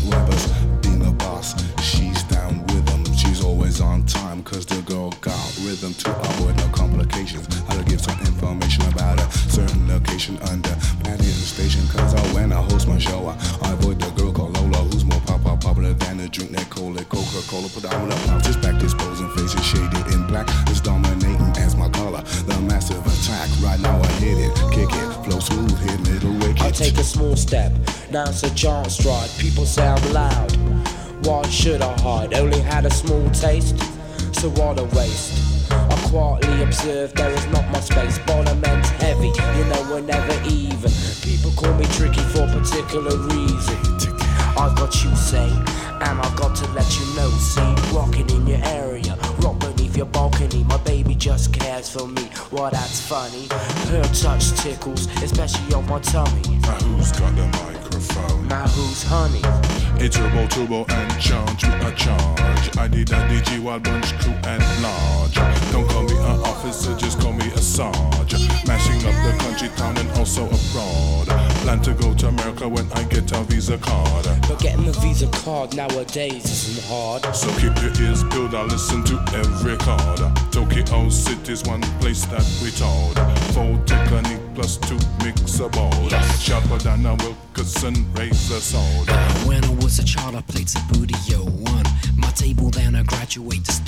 Weber's being a boss, she's down with them. She's always on time, cause the girl got rhythm to avoid no complications. I'll give some information about a certain location under Patio Station. Cause when I host my show, I avoid the girl called Lola, who's more popular than a drink that Coca-Cola. Predominant mouth is back, disposing faces shaded in black. Is dominating as my color. The massive attack, right now I hit it, kick it, flow smooth, hit middle wicket. I take a small step, now it's a giant stride. People say I'm loud, why should I hide? Only had a small taste, so what a waste. I quietly observe there is not much space. Bonament's heavy, you know we're never even. People call me tricky for a particular reason. I've got you sane, and I've got to let you know. See, rocking in your area, rock beneath your balcony. My baby just cares for me, well that's funny. Her touch tickles, especially on my tummy. Now who's got the microphone? Now who's honey? A turbo and charge with a charge. I did a DG Wild Bunch crew and large. Don't call me an officer, just call me a sarge. Mashing up the country, town and also abroad. Plan to go to America when I get a Visa card. But getting a Visa card nowadays isn't hard. So keep your ears peeled, I'll listen to every card. Tokyo City's one place that we told. 4 technique plus 2 mix a board. Sharper than a Wilkerson razor sword. When I was a child, I played some Booty-O-1. My table then I graduate to